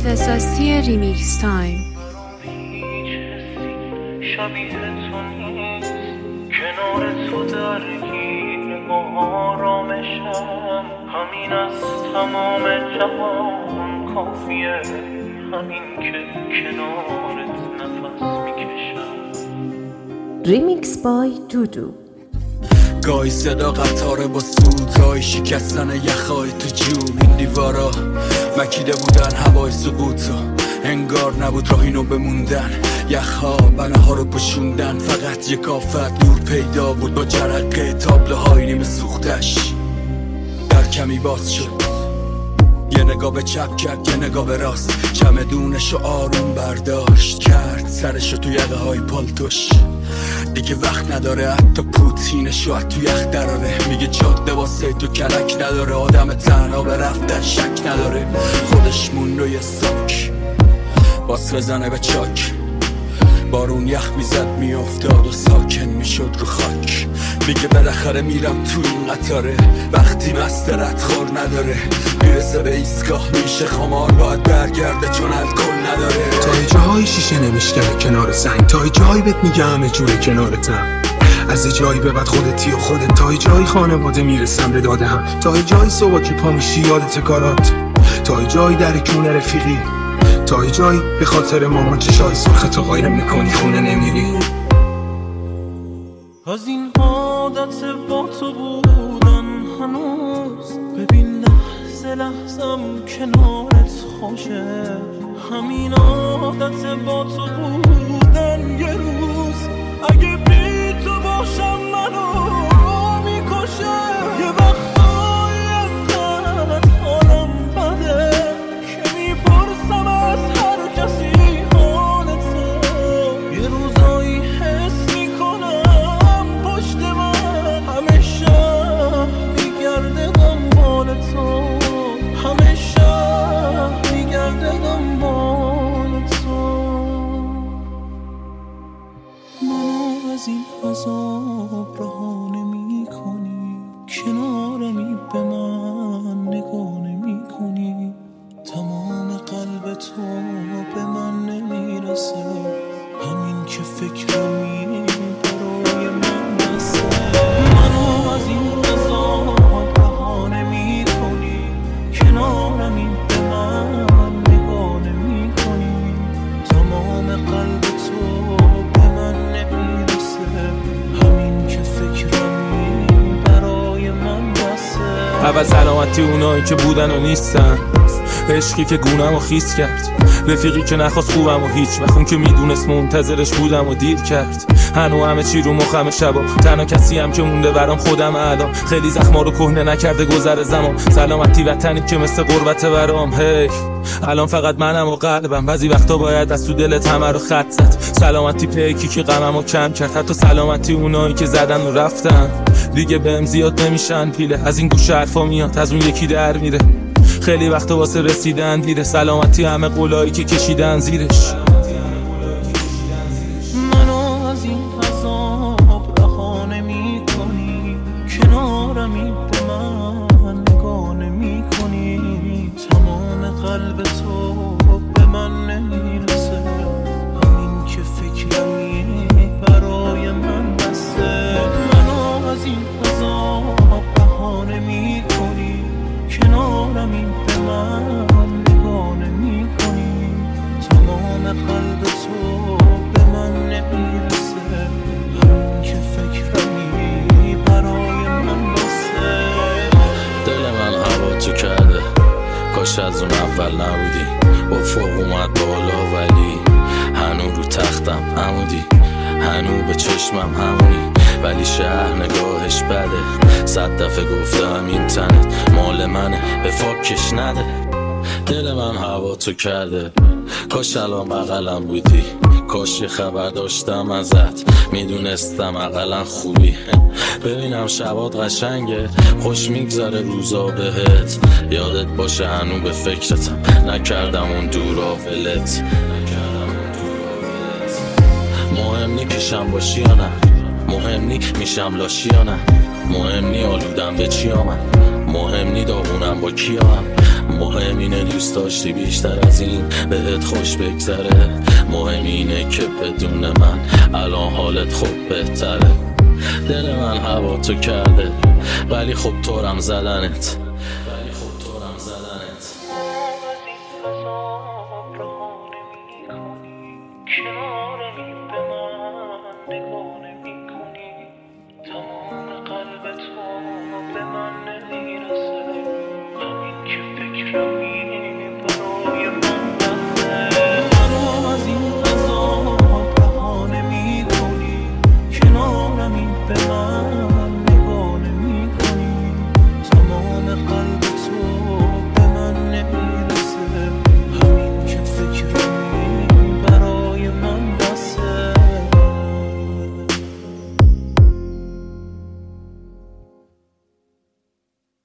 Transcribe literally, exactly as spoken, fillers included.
اختصاصی ریمیکس تایم. شبیه تو نیست کنار تو درگیر با آرامشم، همین از تمام جهان کافیه، همین که کنارت نفس میکشم. ریمیکس بای دودو. گاهی صدا قطاره با سوتای شکستن یخهای تو جوب، این دیوارا مکیده بودن هوای سقوطو، انگار نبود راهینو بموندن، یخها بنه ها رو پشوندن، فقط یک آفت نور پیدا بود با جرقه تابلوهای نیمه سوختش. در کمی باز شد، یه نگاه به چپ کرد یه نگاه به راست، چمدونشو آروم برداشت کرد سرشو تو یقه های پالتوش، دیگه وقت نداره حتی پوتینشو از تو یخ دراره، میگه جاده واسه تو کلک نداره، آدم تنها به رفتن شک نداره، خودش مونده یه ساک باس بزنه به چاک، بارون یخ میزد میافتاد و ساکن میشد رو خاک، میگه بالاخره میرم تو این قطاره، وقتی مست ردخور نداره، میرسه به ایستگاه میشه خمار باید برگرده چون الکل نداره. تا جاهای شیشه نمیشکنه کنار سنگ، تا جایی بهت میگه همه جوره کنارتم، از جایی به بعد خودتی و خودت، تا جایی خانواده میرسم به داده هم، تا جایی صبح که پا میشی یادت کارات، تا جایی در کونه رفیقی، تا جایی به خاطر مامان چشای سرخت غایر میکنی خونه نمیری. از این عادت با تو بودن هنوز، ببین لحظه لحظم کنارت خوشه، همین عادت با تو بودن یه روز اگه بی تو باشم منو میکشه، یه وقتایی انقدر حالم بده که میپرسم از هر کسی حالته، یه روزایی حس میکنم پشت من همه شهر میگرده دنبال تو، همه شهر میگرده دنبال تو، منو از این عذاب رها نمی کنی، کنارمی به من نگاه نمی کنی، تمام قلب تو به من نمیرسه، همین که فکرمی برای من بسه، منو از این عذاب رها نمی کنی، کنارمی به من نگاه نمی کنی، تمام قلب تو به من نمیرسه، همین که فکرمی برای من بسه. اول سلامتی اونایی که بودن و نیستن، عشقی که گونم و خیس کرد، رفیقی که نخواست خوبم و هیچ وقت اون که میدونست منتظرش بودم و دیر کرد، هنو همه چی رو مخم شبا، تنها کسی هم که مونده برام خودم الان، خیلی زخما رو کهنه نکرده گذر زمان، سلامتی وطنی که مثل غربت برام، هی الان فقط منم و قلبم، بعضی وقتا باید از تو دلت همه رو خط زد، سلامتی پیکی که غممو کم کرد، حتی سلامتی اونایی که زدن و رفتن دیگه بهم زیاد نمیشن پیله، از این گوشه حرفا میاد از اون یکی در میره، خیلی وقتا واسه رسیدن دیره، سلامتی همه قولایی که کشیدن زیرش. منو از این عذاب رها نمی کنی، کنارمی به من نگاه نمی کنی، تمام قلب تو به من نمیرسه، همین که فکرمی برای من بسه، منو از این عذاب رها نمی کنی، کنارمی به من نگاه نمی کنی، تمام قلب تو به من نمیرسه، همین که فکرمی برای من بسه. دل من هوا تو کرده، کاش از اون اول نبودی، با فوق اومد بالا ولی هنو رو تختم عمودی، هنو به چشمم همونی، ولی شهر نگاهش بده، صد دفعه گفتم این تنت مال منه به فاکش نده، دل من هوا تو کرده، کاش الان بغلم بودی، کاش یه خبر داشتم ازت، میدونستم اقلا خوبی، ببینم شبات قشنگه، خوش میگذره روزا بهت، یادت باشه هنو به فکرتم، نکردم اون دورا ولت، مهم نی پیشم باشی یا نه، مهم نی میشم لاشی یا نه، مهم نی آلودم به چی آمد، مهم نی داغونم با کی هم، مهم اینه دوست داشتی بیشتر از این بهت خوش بگذره. مهم اینه که بدون من الان حالت خوب بهتره. دل من هوا تو کرده ولی خب طورم زدنت. ولی خب طورم زدنت. کنارمی به من نگاه نمی کنی. تمام قلب تو به من نمیرسه. همین که فکرمی برای من بسته. منو از این عذاب رها نمی کنی. کنارمی به من نگاه نمی کنی. تمام قلب